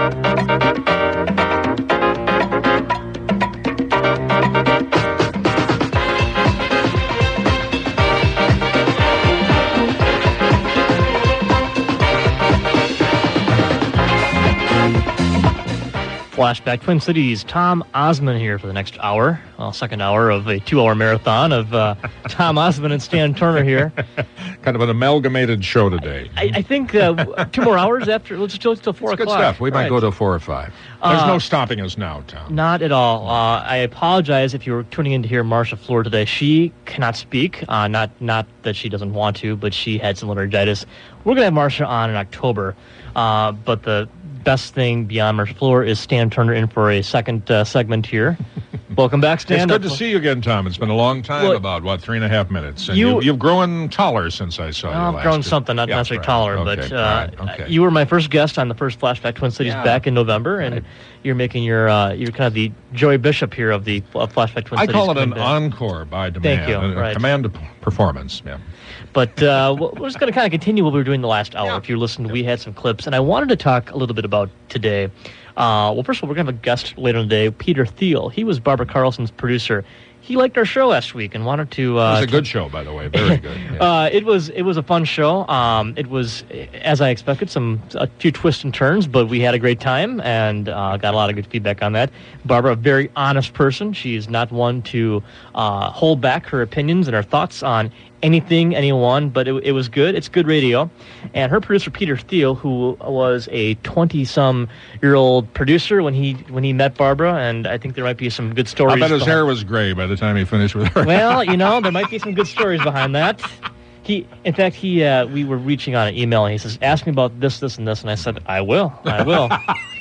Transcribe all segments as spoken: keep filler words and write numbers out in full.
Flashback Twin Cities. Tom Osmond here for the next hour, well, second hour of a two-hour marathon of uh, Tom Osmond and Stan Turner here. Kind of an amalgamated show today. I, I think uh, two more hours after. Let's still till four That's o'clock. Good stuff. We might right. go to four or five. There's Uh, no stopping us now, Tom. Not at all. Uh, I apologize if you were tuning in to hear Marsha Floor today. She cannot speak. Uh, not not that she doesn't want to, but she had some laryngitis. We're going to have Marsha on in October. Uh, but the best thing beyond Marsha Floor is Stan Turner in for a second uh, segment here. Welcome back, Stan. It's good to see you again, Tom. It's been a long time, well, about, what, three and a half minutes. And you, you, you've grown taller since I saw well, you I've last grown year. something, not yeah, necessarily right. taller, okay. but uh, right. okay. you were my first guest on the first Flashback Twin Cities yeah. back in November, and right. you're making your, uh, you're kind of the Joey Bishop here of the uh, Flashback Twin I Cities. I call it an back. encore by demand. Thank you. A, a right. command performance, yeah. But uh, we're just going to kind of continue what we were doing the last hour. Yeah. If you listened, we had some clips, and I wanted to talk a little bit about today. Uh, well, first of all, we're going to have a guest later in the day, Peter Thiel. He was Barbara Carlson's producer. He liked our show last week and wanted to. Uh, it was a good show, by the way. Very good. Yeah. uh, it was it was a fun show. Um, it was, as I expected, some a few twists and turns, but we had a great time and uh, got a lot of good feedback on that. Barbara, a very honest person. She is not one to uh, hold back her opinions and her thoughts on anything, anyone, but it, it was good. It's good radio. And her producer, Peter Thiel, who was a twenty-some-year-old producer when he when he met Barbara, and I think there might be some good stories. I bet his behind. hair was gray by the time he finished with her. Well, you know, there might be some good stories behind that. He, in fact, he uh, we were reaching on an email, and he says, ask me about this, this, and this, and I said, I will, I will.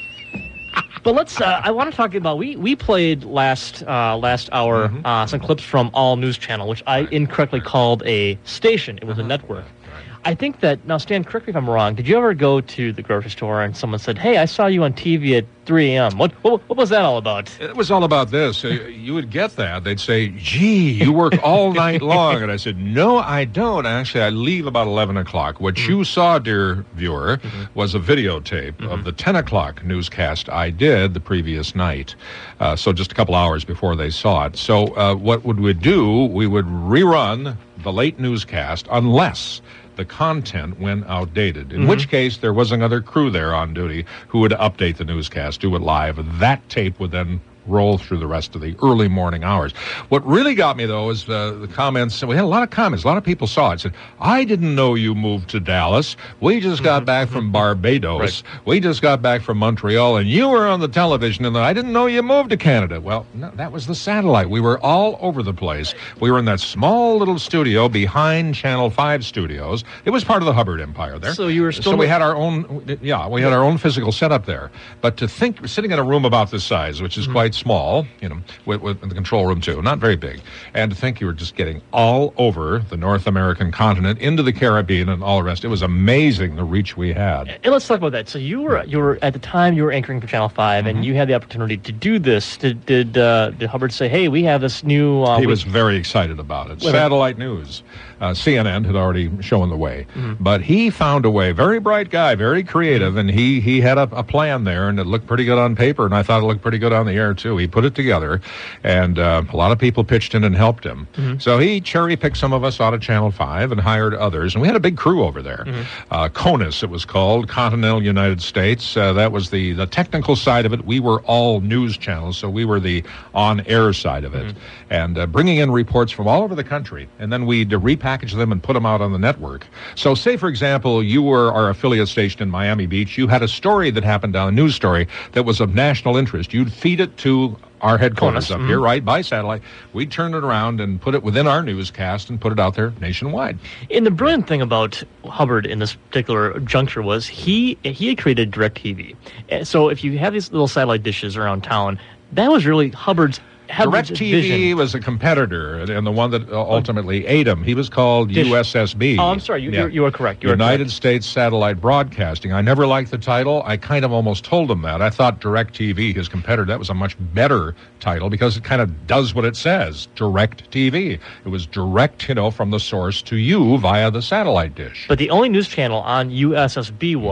But let's. Uh, I want to talk about. We we played last uh, last hour mm-hmm. uh, some clips from All News Channel, which I incorrectly called a station. It was uh-huh. a network. I think that now, Stan, correct me if I'm wrong. Did you ever go to the grocery store and someone said, "Hey, I saw you on T V at three a.m." What, what what was that all about? It was all about this. Uh, you would get that. They'd say, "Gee, you work all night long," and I said, "No, I don't. Actually, I leave about eleven o'clock." What mm-hmm. you saw, dear viewer, mm-hmm. was a videotape mm-hmm. of the ten o'clock newscast I did the previous night. Uh, so just a couple hours before they saw it. So uh, what would we do? We would rerun the late newscast unless the content went outdated, in mm-hmm. which case there was another crew there on duty who would update the newscast, do it live. That tape would then roll through the rest of the early morning hours. What really got me, though, is uh, the comments. We had a lot of comments. A lot of people saw it. Said, I didn't know you moved to Dallas. We just got back from Barbados. Right. We just got back from Montreal, and you were on the television, and I didn't know you moved to Canada. Well, no, that was the satellite. We were all over the place. We were in that small little studio behind Channel five studios. It was part of the Hubbard Empire there. So you were still... So we had our own, yeah, we had our own physical setup there. But to think, sitting in a room about this size, which is mm-hmm. quite small, you know, with, with the control room too, not very big, and to think you were just getting all over the North American continent, into the Caribbean and all the rest. It was amazing the reach we had. And let's talk about that. So you were, you were at the time you were anchoring for Channel five, mm-hmm. and you had the opportunity to do this. Did did, uh, did Hubbard say, "Hey, we have this new"? Uh, he we- was very excited about it. Satellite news. Uh, C N N had already shown the way, mm-hmm. but he found a way. Very bright guy, very creative, and he he had a, a plan there, and it looked pretty good on paper, and I thought it looked pretty good on the air too. He put it together, and uh, a lot of people pitched in and helped him. Mm-hmm. So he cherry-picked some of us out of Channel five and hired others, and we had a big crew over there. Mm-hmm. Uh, CONUS, it was called, Continental United States. Uh, that was the, the technical side of it. We were all news channels, so we were the on-air side of it, mm-hmm. and uh, bringing in reports from all over the country, and then we'd repackage them and put them out on the network. So say, for example, you were our affiliate station in Miami Beach. You had a story that happened down, a news story that was of national interest. You'd feed it to our headquarters up mm-hmm. here, right, by satellite. We'd turn it around and put it within our newscast and put it out there nationwide. And the brilliant thing about Hubbard in this particular juncture was he he had created DirecTV. So if you have these little satellite dishes around town, that was really Hubbard's DirecTV was a competitor, and the one that ultimately ate him. He was called Dish. U S S B. Oh, I'm sorry. You, yeah. you are correct. You United correct. States Satellite Broadcasting. I never liked the title. I kind of almost told him that. I thought DirecTV, his competitor, that was a much better title because it kind of does what it says, DirecTV. It was direct, you know, from the source to you via the satellite dish. But the only news channel on U S S B was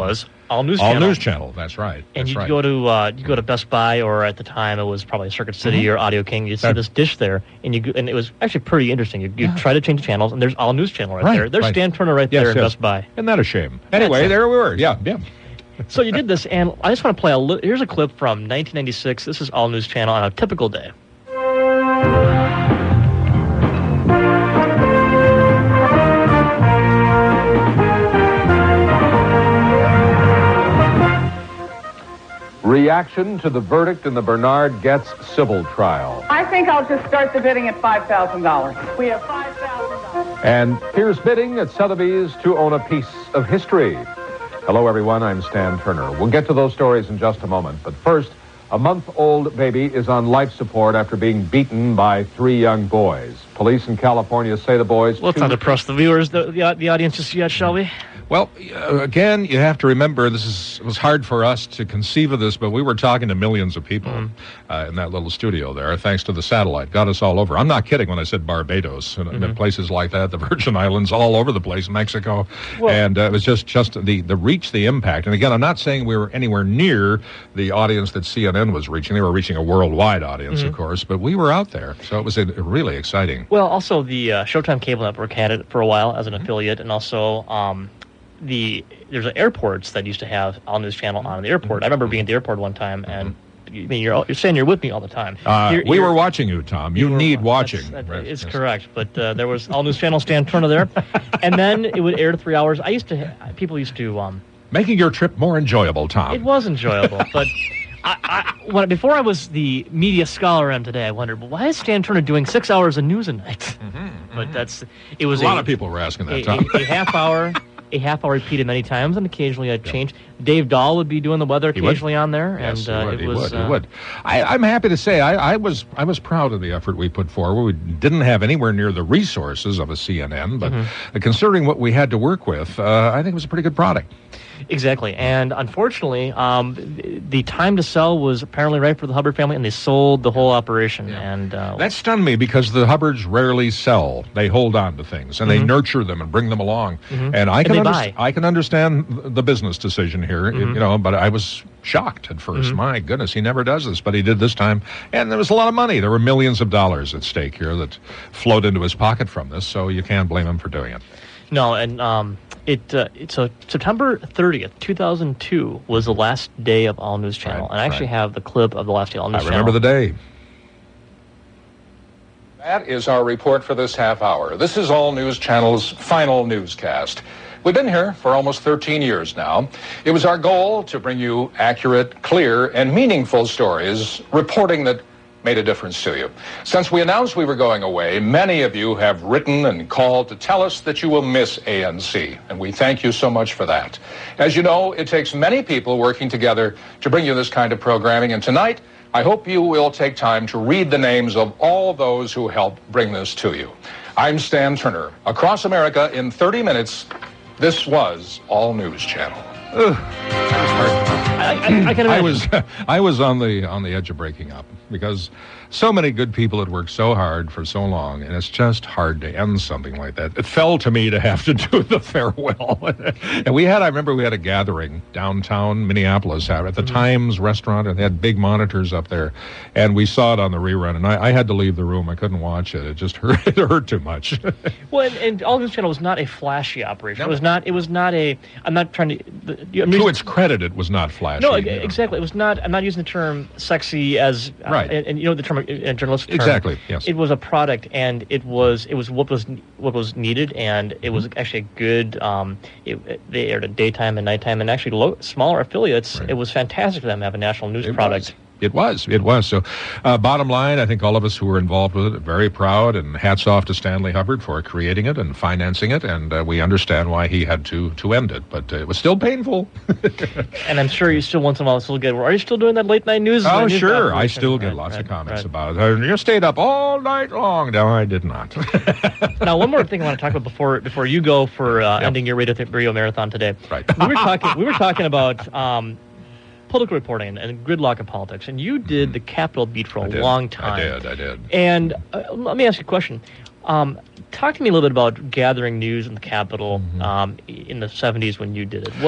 All News All Channel. News Channel. That's right. And That's you right. go to uh, you go to Best Buy, or at the time it was probably Circuit City Mhm. or Audio King. You see That- this dish there, and you go, and it was actually pretty interesting. You, you Yeah. try to change the channels, and there's All News Channel right, Right, there. There's right. Stan Turner right Yes, there in yes. Best Buy. Isn't that a shame? Anyway, That's- there we were. Yeah, yeah. So you did this, and I just want to play a li- here's a clip from nineteen ninety-six. This is All News Channel on a typical day. Reaction to the verdict in the Bernard Getz civil trial. I think I'll just start the bidding at five thousand dollars. We have five thousand dollars. And here's bidding at Sotheby's to own a piece of history. Hello, everyone. I'm Stan Turner. We'll get to those stories in just a moment. But first, a month-old baby is on life support after being beaten by three young boys. Police in California say the boys... Well, let's not depress the viewers, the, the, the audience just yet, shall we? Well, uh, again, you have to remember this is it was hard for us to conceive of this, but we were talking to millions of people Mm. uh, in that little studio there, thanks to the satellite. Got us all over. I'm not kidding when I said Barbados and, Mm-hmm. and places like that, the Virgin Islands, all over the place, Mexico, Well- and uh, it was just just the the reach, the impact. And again, I'm not saying we were anywhere near the audience that C N N was reaching. They were reaching a worldwide audience, Mm-hmm. of course, but we were out there, so it was uh, really exciting. Well, also the uh, Showtime Cable Network had it for a while as an Mm-hmm. affiliate, and also um, the there's airports that used to have All News Channel on the airport. I remember being at the airport one time, and you, I mean, you're all- you're saying you're with me all the time. Uh, You're- we you're- were watching you, Tom. You, were need wa- watching. that's- that Right, is yes. correct, but uh, there was All News Channel, Stan Turner there, and then it would air to three hours. I used to ha- people used to. Um, Making your trip more enjoyable, Tom. it was enjoyable, but. I, I, when, before I was the media scholar I am today, I wondered, well, why is Stan Turner doing six hours of news a night? But that's it was a lot of people were asking that, a, Tom. a, a half hour, a half hour repeated many times, and occasionally I'd change. Dave Dahl would be doing the weather He would. occasionally on there, Yes, and he uh, would. it He was. would. uh, He would. I, I'm happy to say I, I was I was proud of the effort we put forward. We didn't have anywhere near the resources of a C N N, but Mm-hmm. considering what we had to work with, uh, I think it was a pretty good product. Exactly, and unfortunately, um, the, the time to sell was apparently right for the Hubbard family, and they sold the whole operation. Yeah. And uh, That stunned me because the Hubbards rarely sell. They hold on to things and they nurture them and bring them along. And I And can they underst- buy. I can understand the business decision here, you know. But I was shocked at 1st My goodness, he never does this, but he did this time. And there was a lot of money. There were millions of dollars at stake here that flowed into his pocket from this. So you can't blame him for doing it. no, and um, it uh, it's a September thirtieth, two thousand two was the last day of All News Channel, Right, and I actually right. have the clip of the last day of All News I Channel. remember the day. That is our report for this half hour. This is All News Channel's final newscast. We've been here for almost thirteen years now. It was our goal to bring you accurate, clear, and meaningful stories, reporting that made a difference to you. Since we announced we were going away, many of you have written and called to tell us that you will miss A N C, and we thank you so much for that. As you know, it takes many people working together to bring you this kind of programming, and tonight, I hope you will take time to read the names of all those who helped bring this to you. I'm Stan Turner. Across America in thirty minutes, this was All News Channel. I, I, I can I imagine. was I was on the on the edge of breaking up because so many good people had worked so hard for so long, and it's just hard to end something like that. It fell to me to have to do the farewell. And we had, I remember we had a gathering downtown Minneapolis at the Mm-hmm. Times restaurant, and they had big monitors up there, and we saw it on the rerun, and I, I had to leave the room. I couldn't watch it. It just hurt. It hurt too much. Well, and, and All News Channel was not a flashy operation. No. It was not. It was not a. I'm not trying to. The, I'm To using- its credit, it was not flashy. no, you know. exactly. It was not. I'm not using the term sexy as uh, Right. and, and you know the term, a journalistic term. Exactly, yes. It was a product, and it was it was what was what was needed, and it was Mm-hmm. actually a good. Um, it, it- they aired at daytime and nighttime, and actually low, smaller affiliates. Right. It was fantastic for them to have a national news It product. was. It was. It was. So, uh, bottom line, I think all of us who were involved with it are very proud, and hats off to Stanley Hubbard for creating it and financing it, and uh, we understand why he had to, to end it, but uh, it was still painful. And I'm sure you still once in a while still get. Are you still doing that late night news? Oh, news sure. I operation? still get Right, lots right, of comments right. about it. Uh, You stayed up all night long. No, I did not. Now, one more thing I want to talk about before before you go for uh, Yep. ending your radio, radio marathon today. Right. We were talking. We were talking about um, political reporting and gridlock in politics, and you did the Capitol beat for a I did. long time. I did. I did. And uh, let me ask you a question. Um, talk to me a little bit about gathering news in the Capitol um, in the seventies when you did it. What? Well,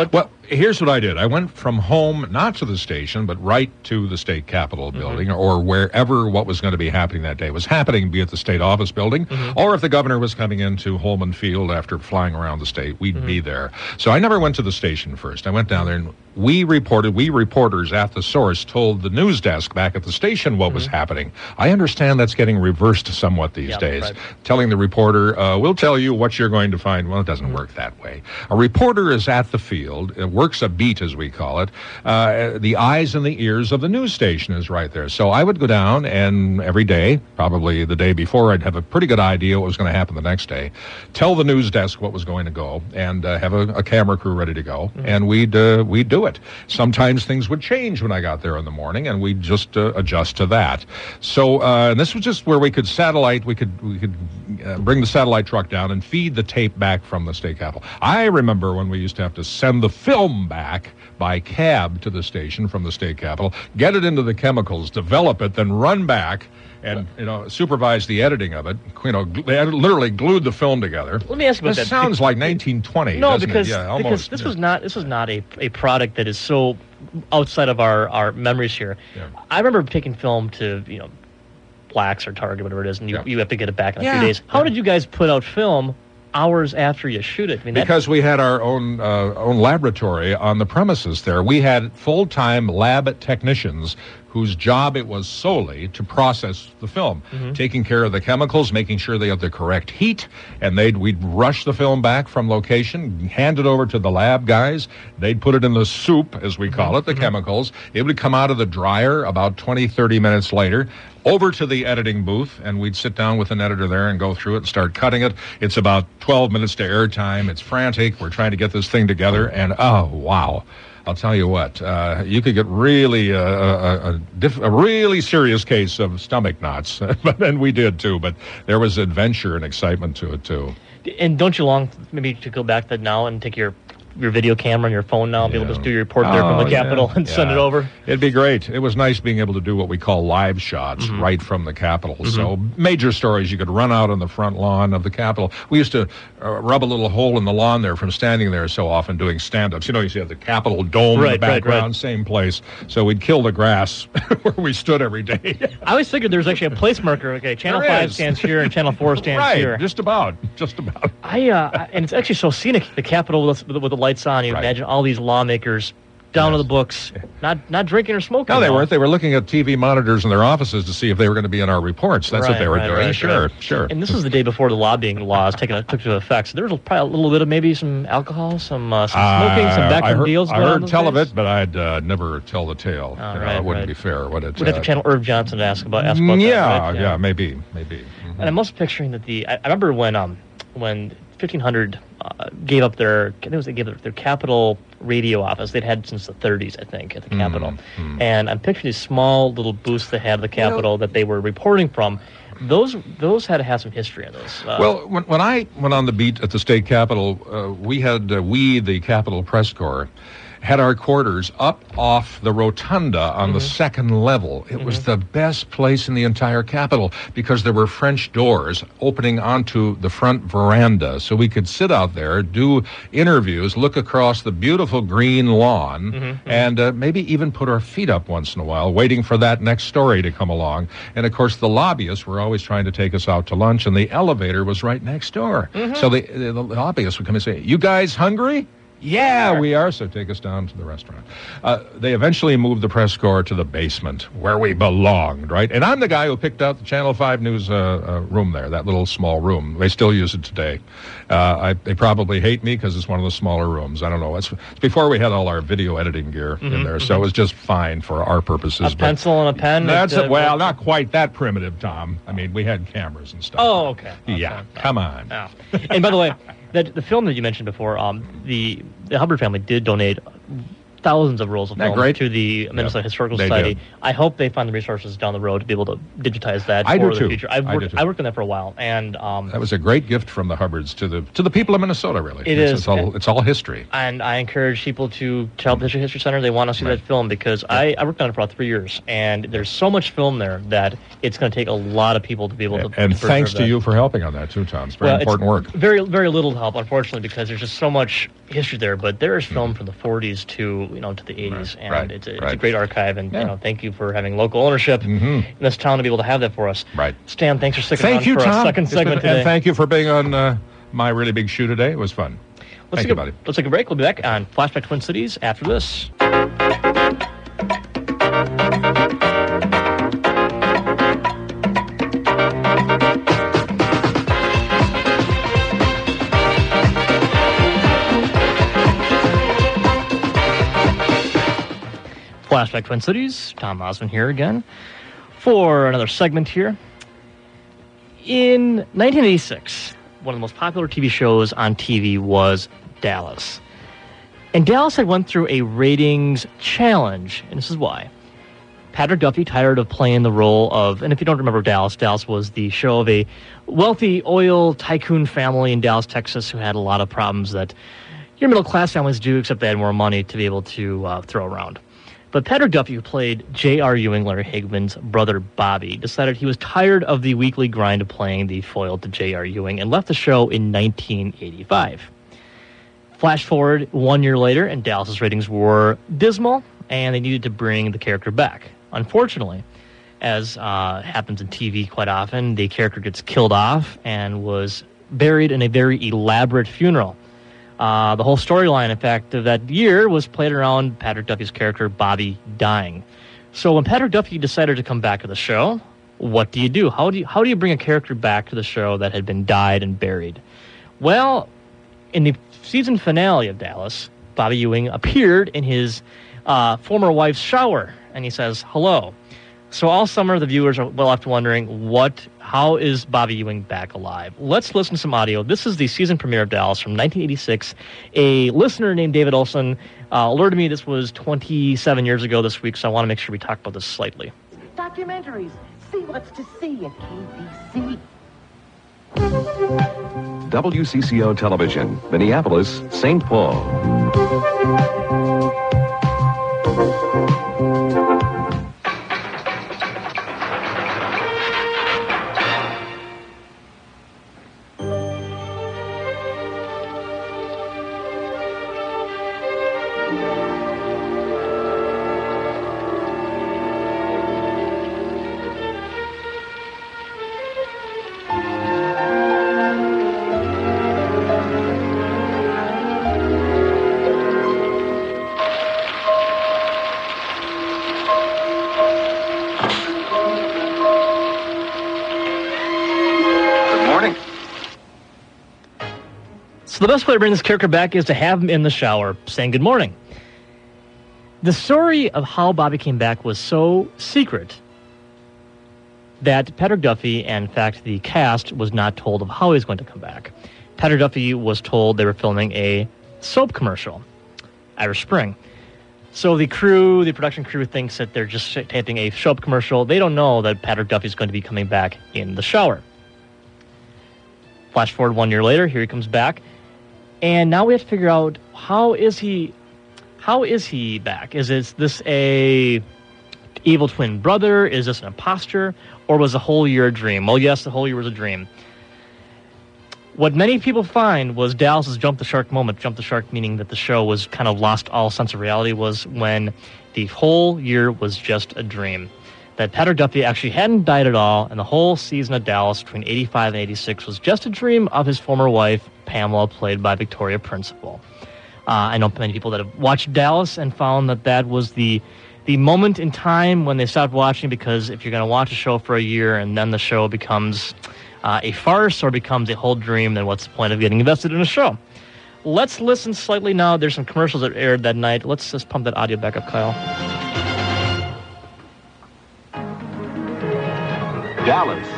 here's what I did. I went from home, not to the station, but right to the state capitol building, mm-hmm. or wherever what was going to be happening that day was happening, be it the state office building, mm-hmm. or if the governor was coming into Holman Field after flying around the state, we'd mm-hmm. be there. So I never went to the station first. I went down there, and we reported, we reporters at the source told the news desk back at the station what mm-hmm. was happening. I understand that's getting reversed somewhat these yep, days. Right. Telling the reporter, uh, we'll tell you what you're going to find. Well, it doesn't mm-hmm. work that way. A reporter is at the field, it works a beat, as we call it. Uh, the eyes and the ears of the news station is right there. So I would go down, and every day, probably the day before, I'd have a pretty good idea what was going to happen the next day, tell the news desk what was going to go, and uh, have a, a camera crew ready to go, mm-hmm. and we'd, uh, we'd do it. Sometimes things would change when I got there in the morning, and we'd just uh, adjust to that. So uh, and this was just where we could satellite, we could we could uh, bring the satellite truck down and feed the tape back from the state capitol. I remember when we used to have to send the film back by cab to the station from the state capitol, get it into the chemicals, develop it, then run back and, you know, supervise the editing of it. You know, they had literally glued the film together. Let me ask you about this that. sounds like nineteen twenty, no, doesn't because, it? Yeah, almost. because this yeah. was not this was not a, a product that is so outside of our, our memories here. Yeah. I remember taking film to, you know, Blacks or Target, whatever it is, and you, yeah. you have to get it back in a yeah. few days. How yeah. did you guys put out film hours after you shoot it? I mean, because that... we had our own uh, own laboratory on the premises there. We had full-time lab technicians whose job it was solely to process the film, mm-hmm. taking care of the chemicals, making sure they have the correct heat, and they'd we'd rush the film back from location, hand it over to the lab guys. They'd put it in the soup, as we call mm-hmm. it, the mm-hmm. chemicals. It would come out of the dryer about twenty, thirty minutes later, over to the editing booth, and we'd sit down with an editor there and go through it and start cutting it. It's about twelve minutes to airtime. It's frantic. We're trying to get this thing together, and oh, wow. I'll tell you what, uh, you could get really uh, a, a, diff- a really serious case of stomach knots, and we did too. But there was adventure and excitement to it too. And don't you long maybe to go back to now and take your your video camera and your phone now, and yeah. be able to just do your report there oh, from the Capitol yeah. and yeah. send it over? It'd be great. It was nice being able to do what we call live shots mm-hmm. right from the Capitol. Mm-hmm. So major stories, you could run out on the front lawn of the Capitol. We used to uh, rub a little hole in the lawn there from standing there so often doing stand-ups. You know, you see the Capitol Dome right, in the background, right, right. same place. So we'd kill the grass where we stood every day. I always figured there was actually a place marker. Okay, Channel there five is. stands here and Channel four stands right, here. just about, just about. I uh, and it's actually so scenic, the Capitol with, with the lights on. You right. imagine all these lawmakers down yes. to the books, not not drinking or smoking. No, they now. weren't. They were looking at T V monitors in their offices to see if they were going to be in our reports. That's right, what they were right, doing. Right, sure, right. sure. And this was the day before the lobbying laws taken took to effect. So there was probably a little bit of maybe some alcohol, some uh, some smoking, uh, some backroom deals. I heard tell of it, but I'd uh, never tell the tale. Oh, you know, right, it wouldn't right. be fair, would it? We'd have to channel Irv Johnson to ask about ask about yeah, that. Right? Yeah, yeah, maybe, maybe. Mm-hmm. And I'm also picturing that the. I, I remember when um when fifteen hundred uh, gave up their. I think it was they gave up their Capitol radio office they'd had since the thirties, I think, at the Capitol. Mm-hmm. And I'm picturing these small little booths they had at the Capitol you know, that they were reporting from. Those those had to have some history in those. Uh, well, when, when I went on the beat at the state Capitol, uh, we had, uh, we, the Capitol Press Corps, had our quarters up off the rotunda on mm-hmm. the second level. It mm-hmm. was the best place in the entire Capitol because there were French doors opening onto the front veranda. So we could sit out there, do interviews, look across the beautiful green lawn, mm-hmm. and uh, maybe even put our feet up once in a while, waiting for that next story to come along. And, of course, the lobbyists were always trying to take us out to lunch, and the elevator was right next door. Mm-hmm. So the, the lobbyists would come and say, "You guys hungry?" Yeah, we are, so take us down to the restaurant. Uh, they eventually moved the press corps to the basement, where we belonged, right? And I'm the guy who picked out the Channel five News uh, uh, room there, that little small room. They still use it today. Uh, I, they probably hate me because it's one of the smaller rooms. I don't know. It's, it's before we had all our video editing gear mm-hmm, in there, mm-hmm. so it was just fine for our purposes. A pencil and a pen? That's a, Well, not quite that primitive, Tom. I mean, we had cameras and stuff. Oh, okay. Yeah, okay. Come on. Oh. And by the way, that the film that you mentioned before, um, the the Hubbard family did donate thousands of rolls of film to the Minnesota yeah, Historical Society. Did. I hope they find the resources down the road to be able to digitize that I for do the too. future. I've I, worked, I worked on that for a while, and um, that was a great gift from the Hubbards to the to the people of Minnesota. Really, it it's, is. It's all, it's all history. And I encourage people to Child History History Center. They want to see right. that film because yeah. I, I worked on it for about three years, and there's so much film there that it's going to take a lot of people to be able to. And to thanks to that. you for helping on that too, Tom. It's very well, important it's work. Very very little help, unfortunately, because there's just so much history there, but there is film from the forties to you know to the eighties, Right, and right, it's, a, it's right. a great archive. And Yeah. you know, thank you for having local ownership Mhm. in this town to be able to have that for us. Right. Stan, thanks for sticking Thank around you, for Tom. our second It's segment been- today. And thank you for being on uh, my really big shoe today. It was fun. let's Thank take you, a, buddy. Let's take a break. We'll be back on Flashback Twin Cities after this. Flashback Twin Cities, Tom Osmond here again for another segment here. In nineteen eighty-six, one of the most popular T V shows on T V was Dallas. And Dallas had went through a ratings challenge, and this is why. Patrick Duffy, tired of playing the role of, and if you don't remember Dallas, Dallas was the show of a wealthy oil tycoon family in Dallas, Texas, who had a lot of problems that your middle-class families do, except they had more money to be able to uh, throw around. But Patrick Duffy, who played J R. Ewing, Larry Hagman's brother Bobby, decided he was tired of the weekly grind of playing the foil to J R. Ewing and left the show in nineteen eighty-five. Flash forward one year later, and Dallas's ratings were dismal, and they needed to bring the character back. Unfortunately, as uh, happens in T V quite often, the character gets killed off and was buried in a very elaborate funeral. Uh, the whole storyline, in fact, of that year was played around Patrick Duffy's character, Bobby, dying. So when Patrick Duffy decided to come back to the show, what do you do? How do you, how do you bring a character back to the show that had been died and buried? Well, in the season finale of Dallas, Bobby Ewing appeared in his uh, former wife's shower, and he says, hello. So all summer, the viewers are left wondering, what? How is Bobby Ewing back alive? Let's listen to some audio. This is the season premiere of Dallas from nineteen eighty-six. A listener named David Olson uh, alerted me this was twenty-seven years ago this week, so I want to make sure we talk about this slightly. Documentaries. See what's to see at K B C. W C C O Television, Minneapolis, Saint Paul. So the best way to bring this character back is to have him in the shower saying good morning. The story of how Bobby came back was so secret that Patrick Duffy, and in fact the cast, was not told of how he was going to come back. Patrick Duffy was told they were filming a soap commercial, Irish Spring. So the crew, the production crew, thinks that they're just taping a soap commercial. They don't know that Patrick Duffy is going to be coming back in the shower. Flash forward one year later, here he comes back. And now we have to figure out, how is he how is he back? Is this, this a evil twin brother? Is this an imposter? Or was the whole year a dream? Well, yes, the whole year was a dream. What many people find was Dallas's jump the shark moment. Jump the shark meaning that the show was kind of lost all sense of reality, was when the whole year was just a dream. That Patrick Duffy actually hadn't died at all, and the whole season of Dallas between eighty-five and eighty-six was just a dream of his former wife, Pamela, played by Victoria Principal. Uh, I know many people that have watched Dallas and found that that was the the moment in time when they stopped watching, because if you're going to watch a show for a year and then the show becomes uh, a farce or becomes a whole dream, then what's the point of getting invested in a show? Let's listen slightly now. There's some commercials that aired that night. Let's just pump that audio back up, Kyle. Dallas.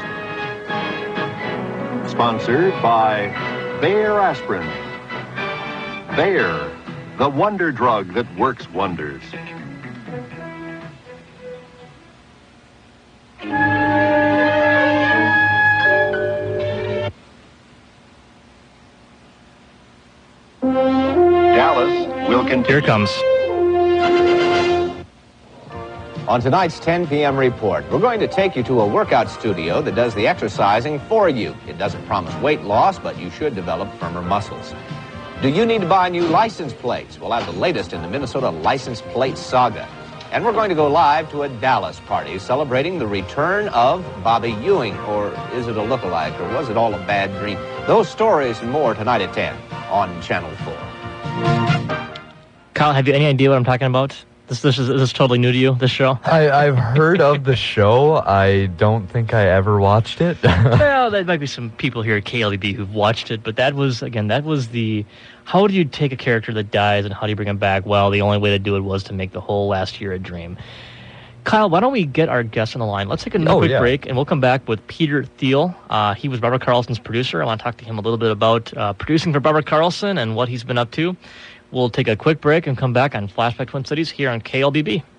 Sponsored by Bayer Aspirin. Bayer, the wonder drug that works wonders. Dallas will continue. Here it comes. On tonight's ten p.m. report, we're going to take you to a workout studio that does the exercising for you. It doesn't promise weight loss, but you should develop firmer muscles. Do you need to buy new license plates? We'll have the latest in the Minnesota license plate saga. And we're going to go live to a Dallas party celebrating the return of Bobby Ewing. Or is it a lookalike, or was it all a bad dream? Those stories and more tonight at ten on Channel four. Kyle, have you any idea what I'm talking about? This this is, this is totally new to you, this show? I, I've heard of the show. I don't think I ever watched it. Well, there might be some people here at K L E B who've watched it, but that was, again, that was the, how do you take a character that dies and how do you bring him back? Well, the only way to do it was to make the whole last year a dream. Kyle, why don't we get our guest on the line? Let's take a Oh, quick yeah. break, and we'll come back with Peter Thiel. Uh, he was Barbara Carlson's producer. I want to talk to him a little bit about uh, producing for Barbara Carlson and what he's been up to. We'll take a quick break and come back on Flashback Twin Cities here on K L B B.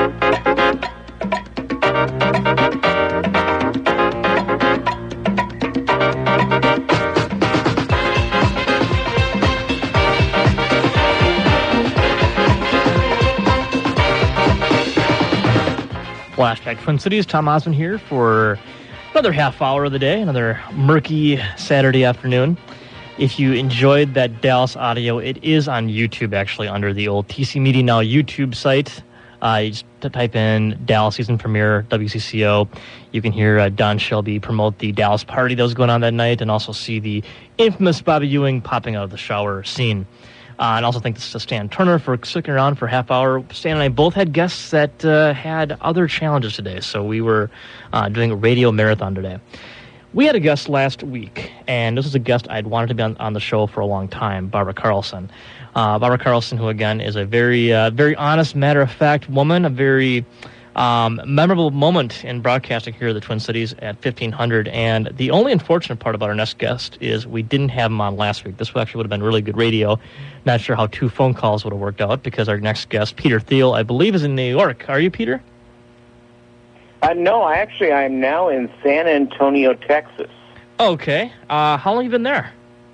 Flashback Twin Cities, Tom Osmond here for another half hour of the day, another murky Saturday afternoon. If you enjoyed that Dallas audio, it is on YouTube, actually, under the old T C Media Now YouTube site. Uh, you just type in Dallas season premiere, W C C O. You can hear uh, Don Shelby promote the Dallas party that was going on that night and also see the infamous Bobby Ewing popping out of the shower scene. Uh, and also thank this to Stan Turner for sticking around for a half hour. Stan and I both had guests that uh, had other challenges today, so we were uh, doing a radio marathon today. We had a guest last week, and this is a guest I'd wanted to be on, on the show for a long time, Barbara Carlson. Uh, Barbara Carlson, who, again, is a very, uh, very honest, matter-of-fact woman, a very um, memorable moment in broadcasting here at the Twin Cities at fifteen hundred. And the only unfortunate part about our next guest is we didn't have him on last week. This actually would have been really good radio. Not sure how two phone calls would have worked out, because our next guest, Peter Thiel, I believe is in New York. Are you, Peter? Uh, no, I actually, I'm now in San Antonio, Texas. Okay. Uh, how long have you been there?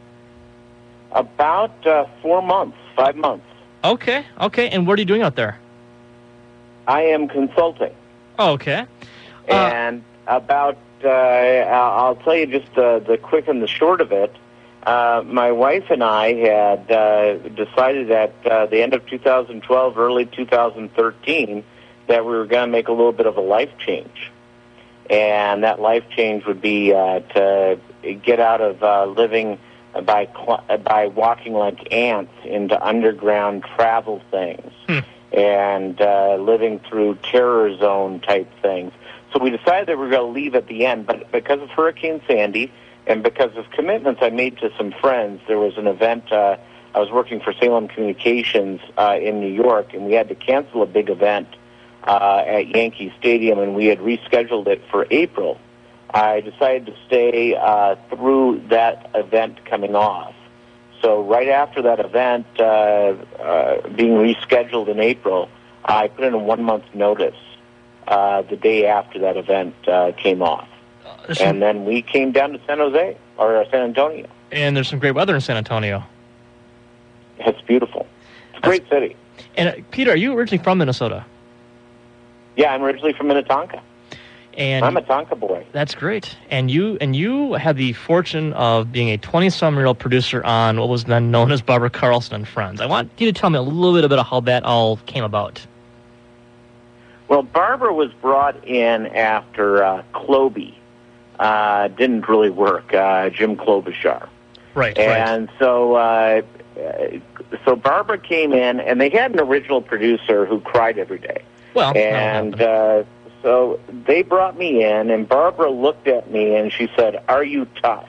About uh, four months, five months. Okay, okay. And what are you doing out there? I am consulting. Oh, okay. Uh, and about, uh, I'll tell you just uh, the quick and the short of it. Uh, my wife and I had uh, decided at uh, the end of two thousand twelve, early two thousand thirteen, that we were going to make a little bit of a life change. And that life change would be uh, to get out of uh, living by cl- by walking like ants into underground travel things hmm. and uh, living through terror zone type things. So we decided that we were going to leave at the end, but because of Hurricane Sandy and because of commitments I made to some friends, there was an event. Uh, I was working for Salem Communications uh, in New York, and we had to cancel a big event Uh, at Yankee Stadium, and we had rescheduled it for April. I decided to stay uh, through that event coming off. So right after that event uh, uh, being rescheduled in April, I put in a one-month notice uh, the day after that event uh, came off. Uh, and then we came down to San Jose, or uh, San Antonio. And there's some great weather in San Antonio. It's beautiful. It's a great city. And uh, Peter, are you originally from Minnesota? Yeah, I'm originally from Minnetonka. And I'm a Tonka boy. That's great. And you and you had the fortune of being a twenty-some-year-old producer on what was then known as Barbara Carlson and Friends. I want you to tell me a little bit about how that all came about. Well, Barbara was brought in after uh, Clobie uh, didn't really work, uh, Jim Klobuchar. Right, and right. so uh, so Barbara came in, and they had an original producer who cried every day. Well, and uh, so they brought me in, and Barbara looked at me, and she said, "Are you tough?"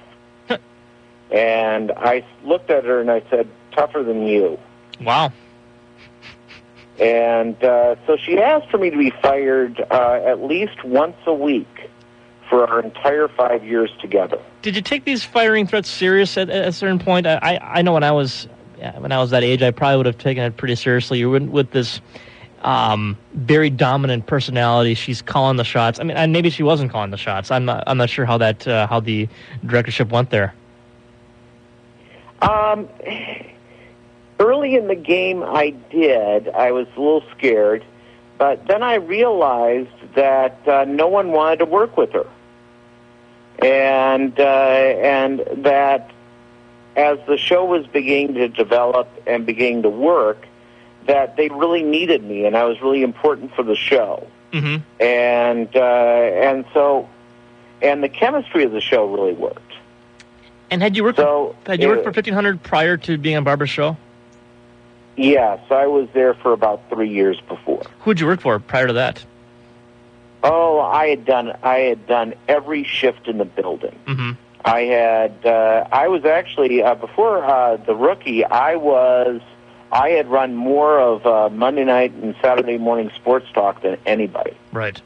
And I looked at her, and I said, "Tougher than you." Wow. And uh, so she asked for me to be fired uh, at least once a week for our entire five years together. Did you take these firing threats serious at, at a certain point? I, I know when I was when I was that age, I probably would have taken it pretty seriously. You were with this um, very dominant personality. She's calling the shots. I mean, and maybe she wasn't calling the shots. I'm not. I'm not sure how that uh, how the directorship went there. Um, early in the game, I did. I was a little scared, but then I realized that uh, no one wanted to work with her, and uh, and that as the show was beginning to develop and beginning to work, that they really needed me, and I was really important for the show. Mm-hmm. And uh, and so, and the chemistry of the show really worked. And had you worked? So, for, had you worked uh, for fifteen hundred prior to being on Barbara's show? Yes, I was there for about three years before. Who'd you work for prior to that? Oh, I had done I had done every shift in the building. Mm-hmm. I had uh, I was actually uh, before uh, the Rookie. I was I had run more of uh, Monday night and Saturday morning sports talk than anybody. Right.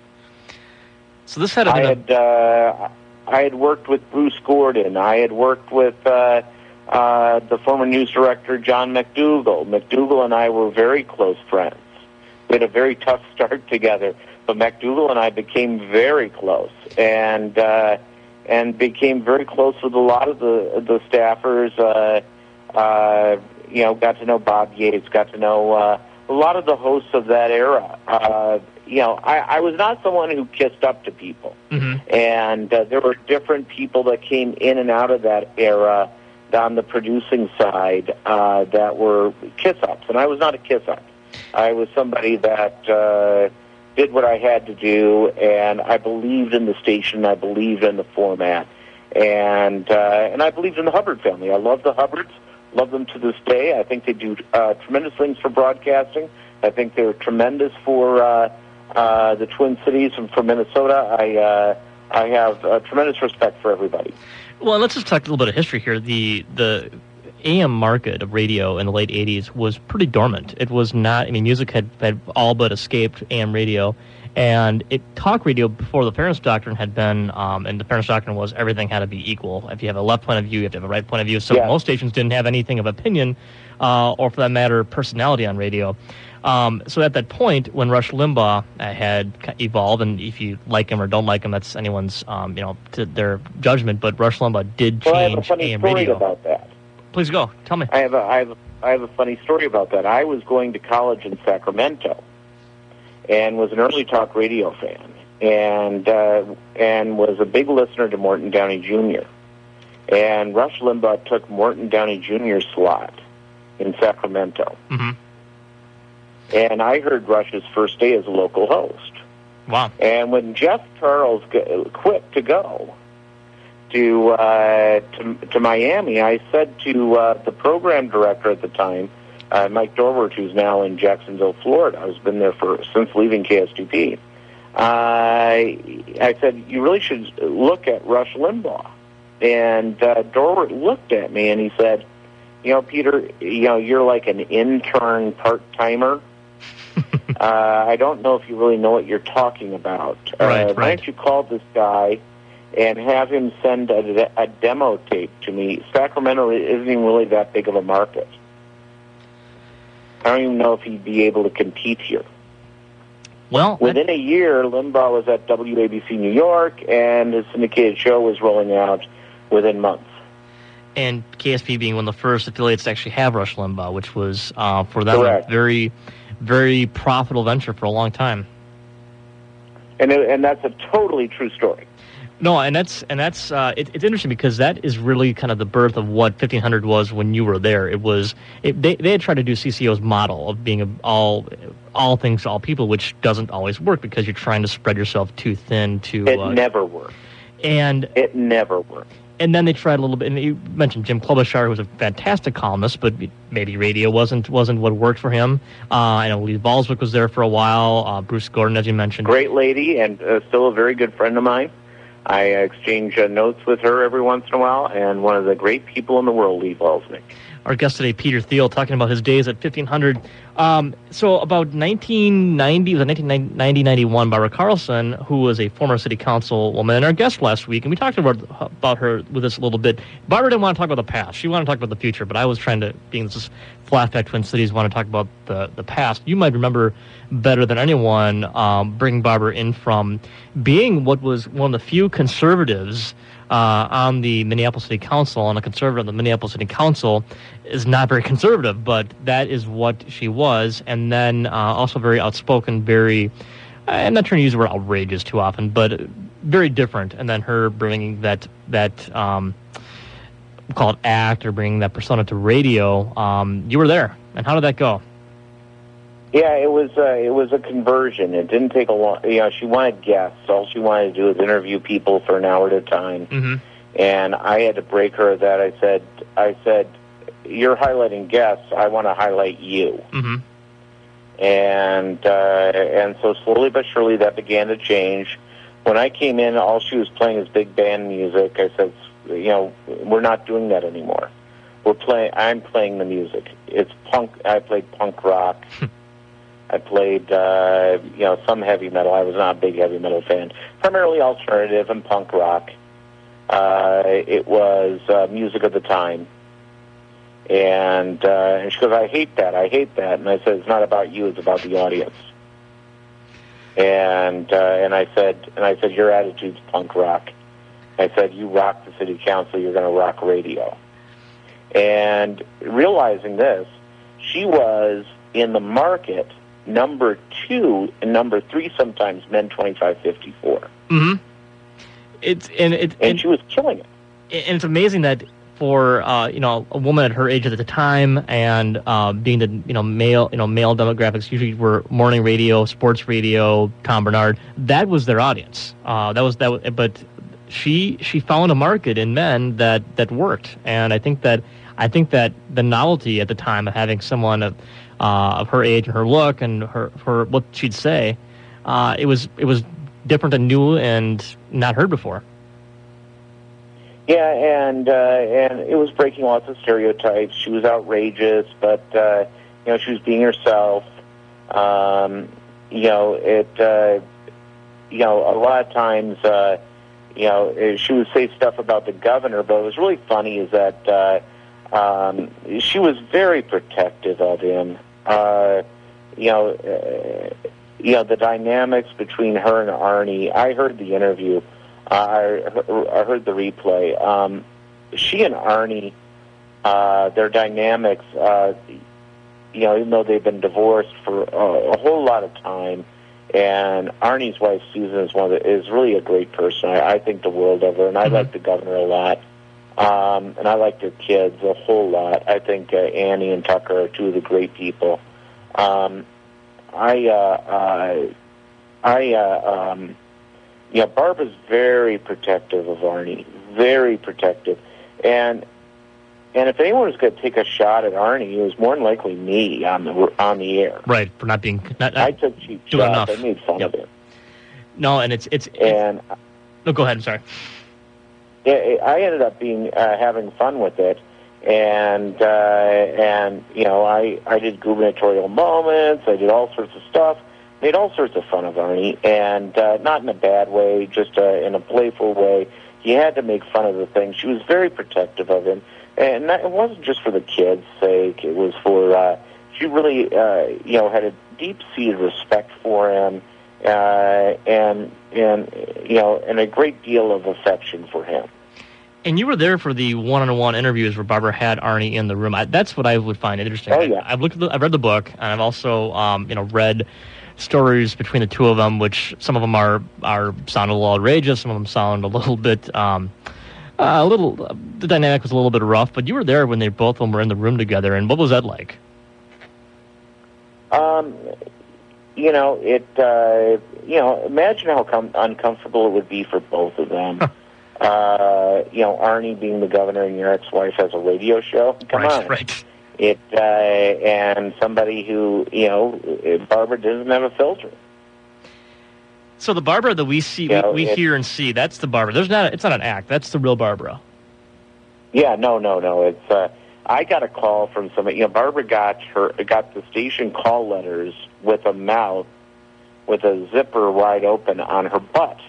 So this had I been had uh, I had worked with Bruce Gordon. I had worked with uh, uh, the former news director John McDougall. McDougall and I were very close friends. We had a very tough start together, but McDougall and I became very close, and uh, and became very close with a lot of the the staffers. Uh, uh, you know, got to know Bob Yates, got to know uh, a lot of the hosts of that era. Uh, you know, I, I was not someone who kissed up to people, mm-hmm. and uh, there were different people that came in and out of that era on the producing side uh, that were kiss-ups, and I was not a kiss-up. I was somebody that uh, did what I had to do, and I believed in the station, I believed in the format, and uh, and I believed in the Hubbard family. I love the Hubbards, love them to this day. I think they do uh, tremendous things for broadcasting. I think they're tremendous for uh, uh, the Twin Cities and for Minnesota. I uh, I have uh, tremendous respect for everybody. Well, let's just talk a little bit of history here. The the A M market of radio in the late eighties was pretty dormant. It was not, I mean, music had, had all but escaped A M radio, and it talk radio before the Fairness Doctrine had been, um, and the Fairness Doctrine was everything had to be equal. If you have a left point of view, you have to have a right point of view. So yeah. most stations didn't have anything of opinion, uh, or for that matter, personality on radio. Um, so at that point, when Rush Limbaugh uh, had evolved, and if you like him or don't like him, that's anyone's, um, you know, to their judgment. But Rush Limbaugh did well, I have a change funny A M story radio. about that. Please go. Tell me. I have a I have a, I have a funny story about that. I was going to college in Sacramento, and was an early talk radio fan, and uh, and was a big listener to Morton Downey Junior And Rush Limbaugh took Morton Downey Junior's slot in Sacramento. Mm-hmm. And I heard Rush's first day as a local host. Wow. And when Jeff Charles go, quit to go to, uh, to to Miami, I said to uh, the program director at the time, uh, Mike Dorwart, who's now in Jacksonville, Florida, who's been there for since leaving K S T P, uh, I said, you really should look at Rush Limbaugh. And uh, Dorwart looked at me and he said, you know, Peter, you know, you're like an intern part-timer. uh, I don't know if you really know what you're talking about. Right, uh, right. Why don't you call this guy and have him send a, a demo tape to me? Sacramento isn't even really that big of a market. I don't even know if he'd be able to compete here. Well, within a year, Limbaugh was at W A B C New York, and his syndicated show was rolling out within months. And K S P being one of the first affiliates to actually have Rush Limbaugh, which was uh, for them Correct. a very, very profitable venture for a long time. And it, and that's a totally true story. No, and that's and that's uh, it, it's interesting because that is really kind of the birth of what fifteen hundred was when you were there. It was it, they they had tried to do C C O's model of being a, all all things to all people, which doesn't always work because you're trying to spread yourself too thin. To it uh, never worked. And it never worked. And then they tried a little bit. And you mentioned Jim Klobuchar, who was a fantastic columnist, but maybe radio wasn't wasn't what worked for him. Uh, I know Lee Balswick was there for a while. Uh, Bruce Gordon, as you mentioned, great lady, and uh, still a very good friend of mine. I exchange uh, notes with her every once in a while, and one of the great people in the world, Lee Balswick. Our guest today, Peter Thiel, talking about his days at fifteen hundred. Um, so about nineteen ninety, was it nineteen ninety, ninety-one, Barbara Carlson, who was a former city councilwoman, and our guest last week, and we talked about, about her with us a little bit. Barbara didn't want to talk about the past. She wanted to talk about the future, but I was trying to, being this is Flashback Twin Cities, want to talk about the, the past. You might remember better than anyone um, bringing Barbara in from being what was one of the few conservatives Uh, on the Minneapolis City Council, and a conservative on the Minneapolis City Council is not very conservative, but that is what she was. And then uh, also very outspoken, very, I'm not trying to use the word outrageous too often, but very different. And then her bringing that, that um, we'll call it act or bringing that persona to radio. Um, you were there, and how did that go? Yeah, it was uh, it was a conversion. It didn't take a long. You know, she wanted guests. All she wanted to do was interview people for an hour at a time. Mm-hmm. And I had to break her that. I said, I said, you're highlighting guests. I want to highlight you. Mm-hmm. And uh, and so slowly but surely that began to change. When I came in, all she was playing is big band music. I said, you know, we're not doing that anymore. We're playing. I'm playing the music. It's punk. I played punk rock. I played, uh, you know, some heavy metal. I was not a big heavy metal fan. Primarily alternative and punk rock. Uh, it was uh, music of the time. And, uh, and she goes, I hate that. I hate that. And I said, it's not about you. It's about the audience. And uh, and I said, and I said, your attitude's punk rock. I said, you rock the city council. You're going to rock radio. And realizing this, she was in the market number two and number three sometimes men twenty-five fifty-four. Mm-hmm. It's and it and, and she was killing it. And it's amazing that for uh, you know a woman at her age at the time, and uh, being the you know male you know male demographics usually were morning radio, sports radio, Tom Bernard. That was their audience. Uh, that was that. Was, but she she found a market in men that that worked, and I think that I think that the novelty at the time of having someone of Uh, of her age and her look and her, her what she'd say, uh, it was it was different and new and not heard before. Yeah, and uh, and it was breaking lots of stereotypes. She was outrageous, but uh, you know she was being herself. Um, you know it. Uh, you know a lot of times, uh, you know she would say stuff about the governor, but what was really funny is that uh, um, she was very protective of him. Uh, you know, uh, you know the dynamics between her and Arnie. I heard the interview. Uh, I, I heard the replay. Um, she and Arnie, uh, their dynamics. Uh, you know, even though they've been divorced for uh, a whole lot of time, and Arnie's wife Susan is one of the, is really a great person. I, I think the world of her, and I mm-hmm. like the governor a lot. Um, and I like their kids a whole lot. I think uh, Annie and Tucker are two of the great people. Um, I, uh, uh, I, uh, um, yeah, Barbara's very protective of Arnie, very protective, and and if anyone was going to take a shot at Arnie, it was more than likely me on the on the air. Right, for not being. Not, not I took cheap shots. Enough. I made fun yep. of it. No, and it's it's. And it's, no, go ahead. I'm sorry. I ended up being uh, having fun with it, and uh, and you know I, I did gubernatorial moments, I did all sorts of stuff, made all sorts of fun of Arnie, and uh, not in a bad way, just uh, in a playful way. He had to make fun of the thing. She was very protective of him, and that, it wasn't just for the kids' sake. It was for uh, she really uh, you know had a deep-seated respect for him. Uh, and and you know, and a great deal of affection for him. And you were there for the one-on-one interviews where Barbara had Arnie in the room. I, that's what I would find interesting. Oh, yeah. I, I've looked at the, I've read the book, and I've also um, you know read stories between the two of them, which some of them are are sound a little outrageous, some of them sound a little bit um, uh, a little. Uh, the dynamic was a little bit rough. But you were there when they both of them were in the room together, and what was that like? Um. You know, it. Uh, you know, imagine how com- uncomfortable it would be for both of them. uh, you know, Arnie being the governor and your ex-wife has a radio show. Come right, on, right. It uh, and somebody who you know, Barbara doesn't have a filter. So the Barbara that we see, you we, know, we it, hear and see, that's the Barbara. There's not. A, it's not an act. That's the real Barbara. Yeah. No. No. No. It's. Uh, I got a call from somebody. You know, Barbara got her got the station call letters with a mouth with a zipper wide open on her butt,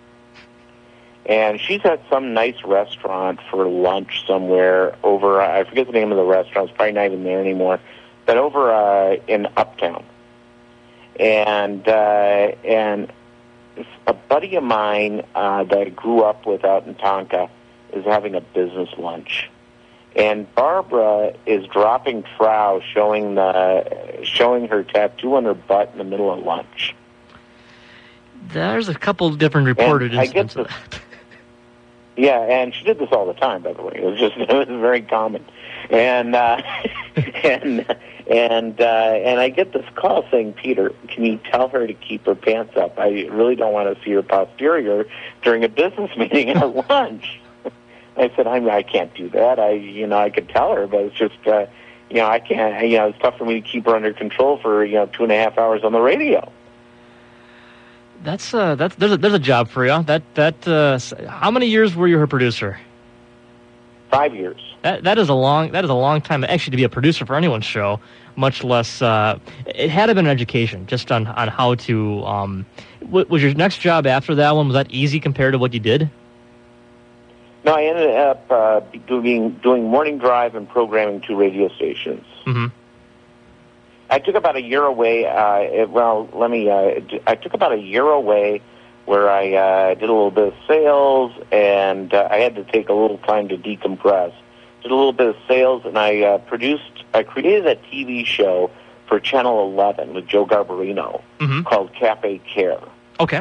and she's at some nice restaurant for lunch somewhere over. I forget the name of the restaurant. It's probably not even there anymore. But over uh, in Uptown, and uh, and a buddy of mine uh, that I grew up with out in Tonka is having a business lunch. And Barbara is dropping trow, showing the showing her tattoo on her butt in the middle of lunch. There's a couple different reported and incidents I of that. Yeah, and she did this all the time, by the way. It was just it was very common, and uh, and and uh, and I get this call saying, Peter, can you tell her to keep her pants up? I really don't want to see her posterior during a business meeting at lunch. I said, I I can't do that. I you know I could tell her, but it's just uh, you know I can't. You know it's tough for me to keep her under control for you know two and a half hours on the radio. That's uh, that's there's a there's a job for you. That that uh, how many years were you her producer? Five years. That that is a long that is a long time actually to be a producer for anyone's show. Much less, uh, it had to have been an education just on on how to. Um, w- was your next job after that one, was that easy compared to what you did? No, I ended up uh, doing doing morning drive and programming two radio stations. Mm-hmm. I took about a year away. Uh, it, well, let me. Uh, I took about a year away, where I uh, did a little bit of sales, and uh, I had to take a little time to decompress. Did a little bit of sales, and I uh, produced. I created a T V show for Channel eleven with Joe Garbarino mm-hmm. called Cafe Care. Okay.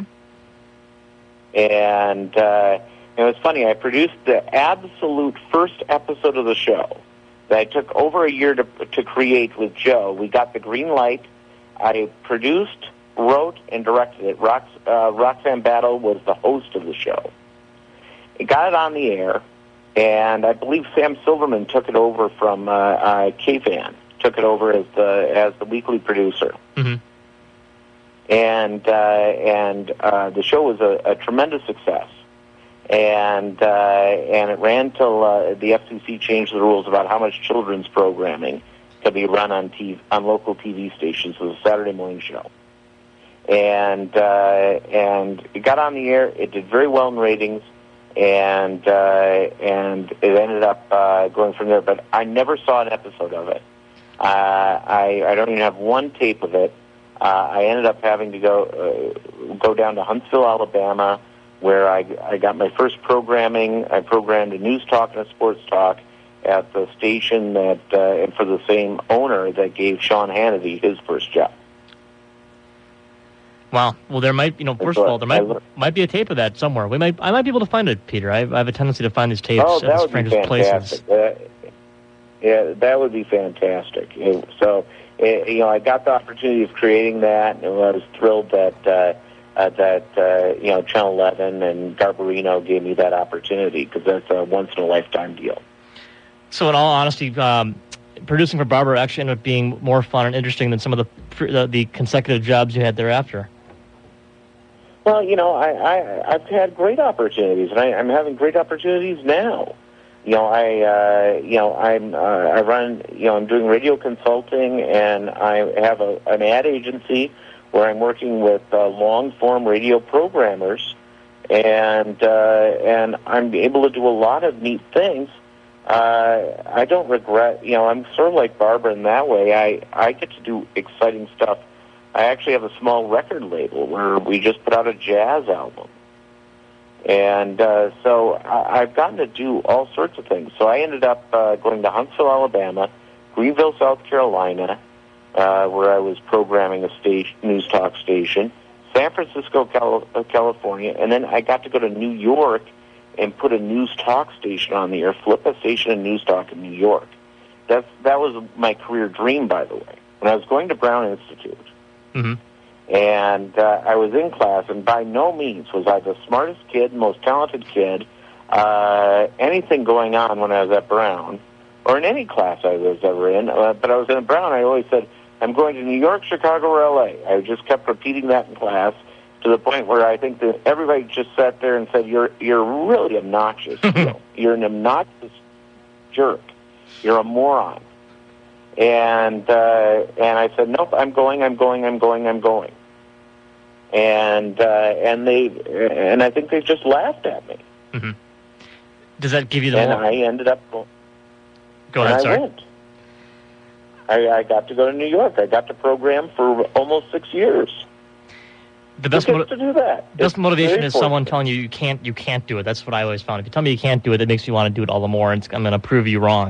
And uh, it was funny. I produced the absolute first episode of the show that I took over a year to to create with Joe. We got the green light. I produced, wrote, and directed it. Rox, uh, Roxanne Battle was the host of the show. It got it on the air, and I believe Sam Silverman took it over from uh, uh, K-Fan, took it over as the as the weekly producer. Mm-hmm. And uh, and uh, the show was a, a tremendous success. And uh, and it ran till uh, the F C C changed the rules about how much children's programming could be run on T V, on local T V stations. It was a Saturday morning show, and uh, and it got on the air. It did very well in ratings, and uh, and it ended up uh, going from there. But I never saw an episode of it. Uh, I I don't even have one tape of it. Uh, I ended up having to go uh, go down to Huntsville, Alabama, where I, I got my first programming. I programmed a news talk and a sports talk at the station that, uh, and for the same owner that gave Sean Hannity his first job. Wow. Well, there might, you know, first so of all, there might might be a tape of that somewhere. We might, I might be able to find it, Peter. I, I have a tendency to find these tapes oh, at that the would strangest be places. fantastic. Uh, yeah, that would be fantastic. So, it, you know, I got the opportunity of creating that, and I was thrilled that. Uh, Uh, that, uh, you know, Channel eleven and Garbarino gave me that opportunity, because that's a once-in-a-lifetime deal. So in all honesty, um, producing for Barbara actually ended up being more fun and interesting than some of the the, the consecutive jobs you had thereafter. Well, you know, I, I, I've had great opportunities, and I, I'm having great opportunities now. You know, I, uh, you know, I'm, uh, I run, you know, I'm doing radio consulting, and I have a, an ad agency where I'm working with uh, long-form radio programmers, and uh, and I'm able to do a lot of neat things. Uh, I don't regret, you know, I'm sort of like Barbara in that way. I, I get to do exciting stuff. I actually have a small record label where we just put out a jazz album. And uh, so I, I've gotten to do all sorts of things. So I ended up uh, going to Huntsville, Alabama, Greenville, South Carolina, Uh, where I was programming a station, news talk station, San Francisco, Cal- California, and then I got to go to New York and put a news talk station on the air, flip a station of news talk in New York. That's that was my career dream, by the way. When I was going to Brown Institute, mm-hmm. and uh, I was in class, and by no means was I the smartest kid, most talented kid, uh, anything going on when I was at Brown, or in any class I was ever in. Uh, but I was in Brown, I always said, I'm going to New York, Chicago, or L A. I just kept repeating that in class to the point where I think that everybody just sat there and said, you're you're really obnoxious. you know, you're an obnoxious jerk. You're a moron. And uh, and I said, nope, I'm going, I'm going, I'm going, I'm going. And uh, and they and I think they just laughed at me. Mm-hmm. Does that give you the? And more... I ended up going. Go ahead, and I sorry. went. I, I got to go to New York. I got to program for almost six years. The best, Who motiv- gets to do that? best It's motivation very is someone fortunate. telling you you can't you can't do it. That's what I always found. If you tell me you can't do it, it makes me want to do it all the more, and it's, I'm going to prove you wrong.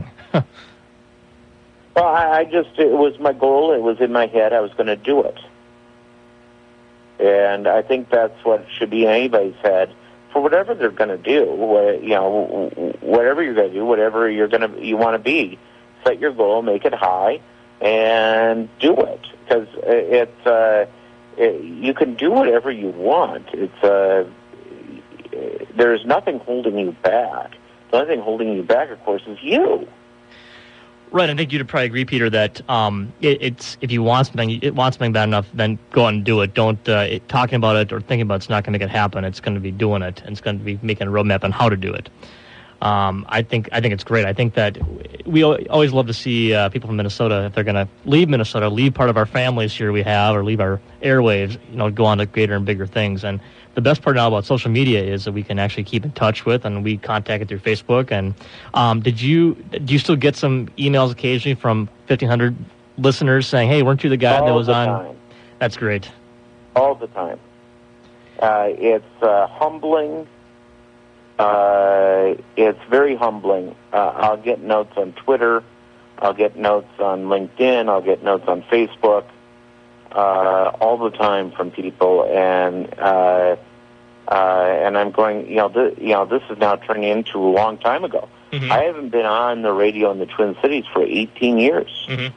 Well, I, I just, it was my goal. It was in my head. I was going to do it. And I think that's what should be in anybody's head for whatever they're going to do, wh- you know, whatever you're going to do, whatever you're going to you want to be, set your goal, make it high, and do it. Because it's uh, it, you can do whatever you want. It's uh, there's nothing holding you back. The only thing holding you back, of course, is you. Right, I think you'd probably agree, Peter, that um, it, it's if you want something, it want something bad enough, then go out and do it. Don't uh, it, talking about it or thinking about it's not going to make it happen. It's going to be doing it, and it's going to be making a roadmap on how to do it. Um, I think I think it's great. I think that we always love to see uh, people from Minnesota, if they're going to leave Minnesota, leave part of our families here we have, or leave our airwaves, you know, go on to greater and bigger things. And the best part now about social media is that we can actually keep in touch with, and we contact it through Facebook. And um, did you do you still get some emails occasionally from fifteen hundred listeners saying, "Hey, weren't you the guy All that was the on?" Time. That's great. All the time. Uh, it's uh, humbling. Uh, it's very humbling. Uh, I'll get notes on Twitter. I'll get notes on LinkedIn. I'll get notes on Facebook. Uh, all the time from people, and uh, uh, and I'm going. You know, th- you know, this is now turning into a long time ago. Mm-hmm. I haven't been on the radio in the Twin Cities for eighteen years, mm-hmm.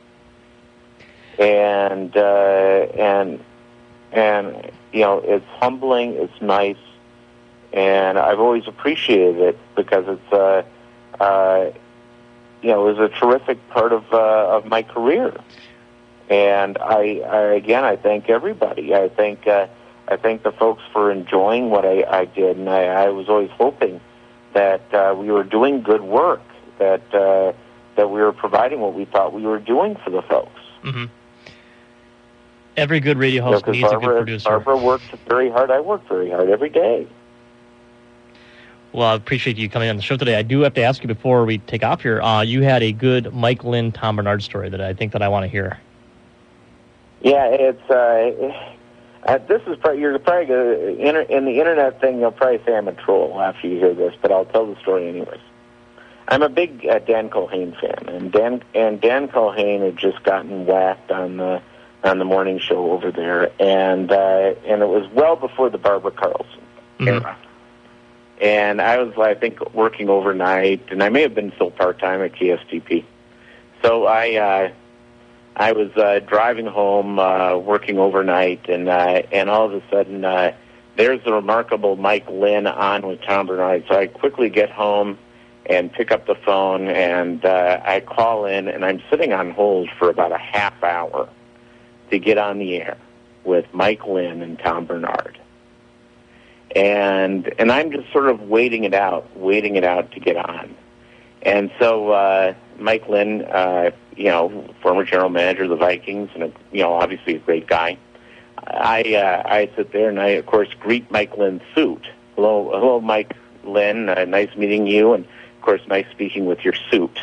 and uh, and and you know, it's humbling. It's nice. And I've always appreciated it because it's, uh, uh, you know, it was a terrific part of uh, of my career. And I, I, again, I thank everybody. I thank, uh, I thank the folks for enjoying what I, I did, and I, I was always hoping that uh, we were doing good work, that uh, that we were providing what we thought we were doing for the folks. Mm-hmm. Every good radio host you know, needs Barbara, a good producer. Barbara worked very hard. I worked very hard every day. Well, I appreciate you coming on the show today. I do have to ask you before we take off here. Uh, you had a good Mike Lynn, Tom Bernard story that I think that I want to hear. Yeah, it's uh, uh, this is probably you're probably gonna, in, in the internet thing. You'll probably say I'm a troll after you hear this, but I'll tell the story anyways. I'm a big uh, Dan Culhane fan, and Dan and Dan Culhane had just gotten whacked on the on the morning show over there, and uh, and it was well before the Barbara Carlson mm-hmm. era. And I was, I think, working overnight, and I may have been still part-time at K S T P. So I uh, I was uh, driving home, uh, working overnight, and uh, and all of a sudden, uh, there's the remarkable Mike Lynn on with Tom Bernard. So I quickly get home and pick up the phone, and uh, I call in, and I'm sitting on hold for about a half hour to get on the air with Mike Lynn and Tom Bernard. And and I'm just sort of waiting it out, waiting it out to get on. And so uh, Mike Lynn, uh, you know, former general manager of the Vikings, and a, you know, obviously a great guy. I uh, I sit there and I of course greet Mike Lynn's suit. Hello, hello, Mike Lynn. Uh, nice meeting you, and of course, nice speaking with your suit.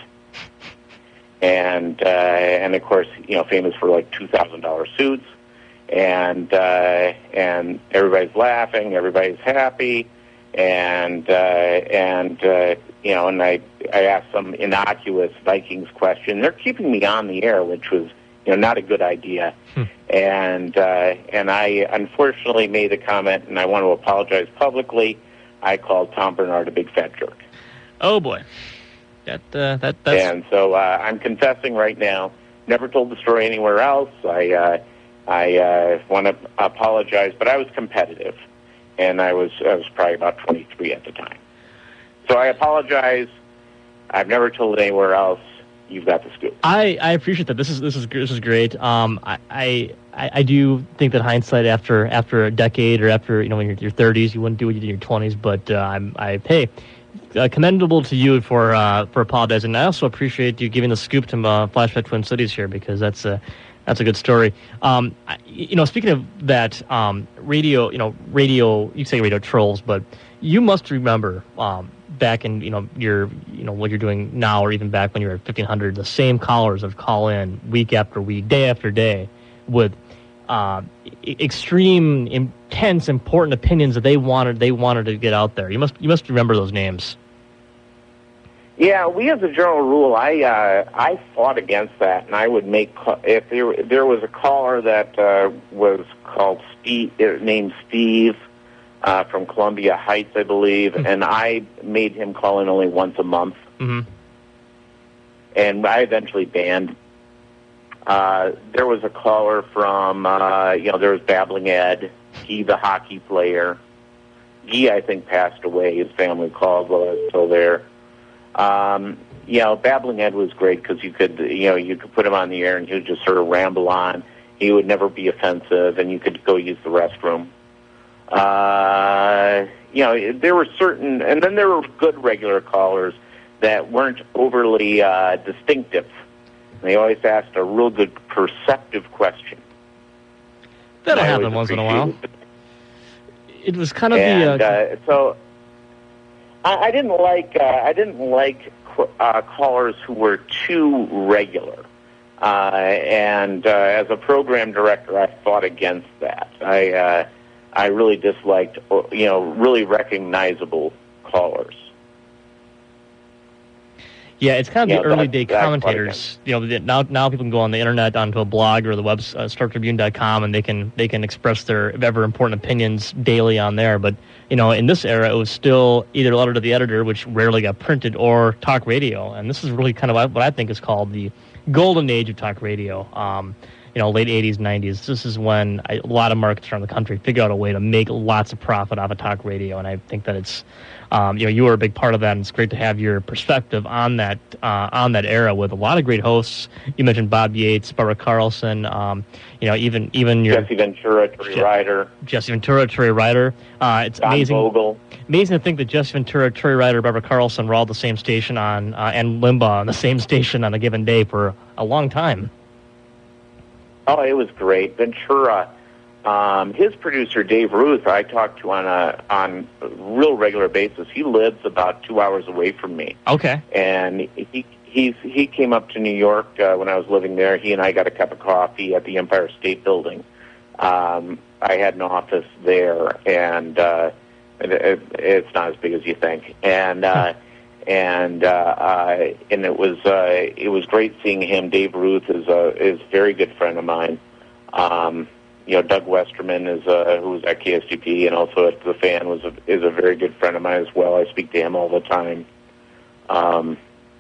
And uh, and of course, you know, famous for like two thousand dollar suits. And uh, and everybody's laughing, everybody's happy, and uh, and uh, you know, and I I asked some innocuous Vikings question. They're keeping me on the air, which was you know not a good idea. Hmm. And uh, and I unfortunately made a comment, and I want to apologize publicly. I called Tom Bernard a big fat jerk. Oh boy, that uh, that that's... And so uh, I'm confessing right now. Never told the story anywhere else. I. Uh, I uh, want to apologize, but I was competitive, and I was I was probably about twenty-three at the time. So I apologize. I've never told it anywhere else. You've got the scoop. I, I appreciate that. This is this is this is great. Um, I, I I do think that hindsight after after a decade or after you know when you're in your thirties, you wouldn't do what you did in your twenties. But uh, I'm I hey. Uh, commendable to you for uh, for apologizing. I also appreciate you giving the scoop to uh, Flashback Twin Cities here because that's a that's a good story. Um, I, you know, speaking of that, um, radio, you know, radio. You say radio trolls, but you must remember um, back in you know your you know what you're doing now, or even back when you were at fifteen hundred, the same callers that call in week after week, day after day, with uh, extreme, intense, important opinions that they wanted they wanted to get out there. You must you must remember those names. Yeah, we as a general rule, I uh, I fought against that, and I would make if there there was a caller that uh, was called Steve, named Steve, uh, from Columbia Heights, I believe, Mm-hmm. and I made him call in only once a month. Mm-hmm. And I eventually banned. Uh, there was a caller from, uh, you know, there was Babbling Ed, Guy the hockey player. Guy, I think, passed away. His family called while I was still there. Um, you know, Babbling Ed was great because you could, you know, you could put him on the air and he would just sort of ramble on. He would never be offensive, and you could go use the restroom. Uh, you know, there were certain, and then there were good regular callers that weren't overly uh, distinctive. They always asked a real good perceptive question. That'll I happen always once in a while. appreciated It was kind of and, the... Uh, uh, so I, I didn't like uh, I didn't like uh, callers who were too regular. Uh, and uh, as a program director, I fought against that. I uh, I really disliked, you know, really recognizable callers. Yeah, it's kind of Yeah, the early that- day that's commentators. You know, the- now now people can go on the internet onto a blog or the web uh, Star Tribune dot com, and they can they can express their ever important opinions daily on there. But you know, in this era, it was still either letter to the editor, which rarely got printed, or talk radio. And this is really kind of what I think is called the golden age of talk radio. Um, you know, late eighties, nineties. This is when I, a lot of marketers around the country figure out a way to make lots of profit off of talk radio, and I think that it's, um, you know, you were a big part of that, and it's great to have your perspective on that uh, on that era with a lot of great hosts. You mentioned Bob Yates, Barbara Carlson, um, you know, even even your Jesse Ventura, Terry Je- Ryder, Jesse Ventura, Terry Ryder. Uh, it's Don amazing. Vogel. Amazing to think that Jesse Ventura, Terry Ryder, Barbara Carlson were all the same station on, uh, and Limbaugh on the same station on a given day for a long time. Oh, it was great. Ventura, um, his producer Dave Ruth, I talk to on a on a real regular basis. He lives about two hours away from me, Okay. and he he's he came up to New York uh, when I was living there. He and I got a cup of coffee at the Empire State Building. Um, I had an office there, and uh, it, it, it's not as big as you think. And uh, and uh, uh, and it was uh, it was great seeing him. Dave Ruth is a is a very good friend of mine. Um, you know, Doug Westerman is uh, who was at K S T P and also at The Fan was a, is a very good friend of mine as well. I speak to him all the time. Um,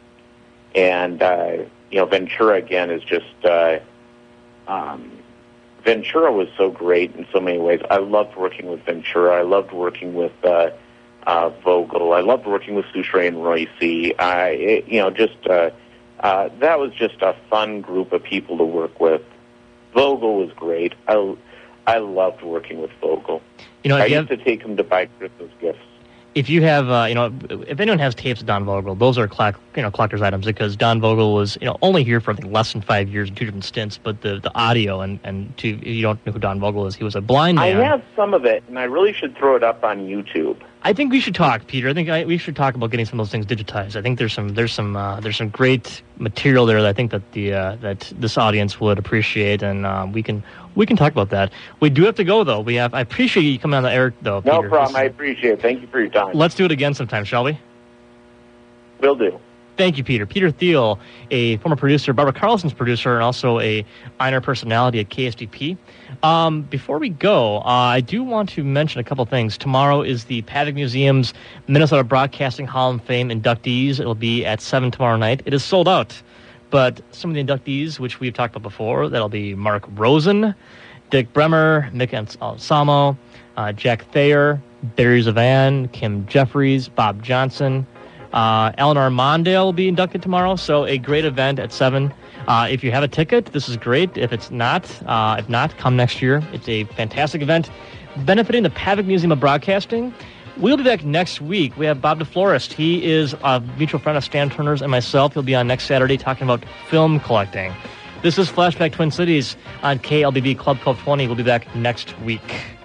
and uh, you know, Ventura again is just uh, um, Ventura was so great in so many ways. I loved working with Ventura. I loved working with uh, uh, Vogel. I loved working with Souchere and Royce. I, it, you know, just uh, uh, that was just a fun group of people to work with. Vogel was great. I, I loved working with Vogel. You know, if I you used have- to take him to buy Christmas gifts. If you have, uh, you know, if anyone has tapes of Don Vogel, those are clock, you know, collector's items because Don Vogel was, you know, only here for I think less than five years in two different stints. But the, the audio and and to if you don't know who Don Vogel is, he was a blind I man. have some of it, and I really should throw it up on YouTube. I think we should talk, Peter. I think I, we should talk about getting some of those things digitized. I think there's some there's some uh, there's some great material there that I think that the uh, that this audience would appreciate, and uh, we can we can talk about that. We do have to go though. We have I appreciate you coming on the air though, No Peter. problem. This- I appreciate it. Thank you for your time. Let's do it again sometime, shall we? Will do. Thank you, Peter. Peter Thiel, a former producer, Barbara Carlson's producer, and also a Einer personality at K S D P. Um, before we go, uh, I do want to mention a couple things. Tomorrow is the Paddock Museum's Minnesota Broadcasting Hall of Fame inductees. It'll be at seven tomorrow night. It is sold out, but some of the inductees, which we've talked about before, that'll be Mark Rosen, Dick Bremer, Mick Ansamo, uh, Jack Thayer, Barry Zavan, Kim Jeffries, Bob Johnson. Uh, Eleanor Mondale will be inducted tomorrow, so a great event at seven. Uh, if you have a ticket, this is great. If it's not, uh, if not, come next year. It's a fantastic event benefiting the Paddock Museum of Broadcasting. We'll be back next week. We have Bob DeFlorist. He is a mutual friend of Stan Turner's and myself. He'll be on next Saturday talking about film collecting. This is Flashback Twin Cities on K L B B Club twelve twenty. We'll be back next week.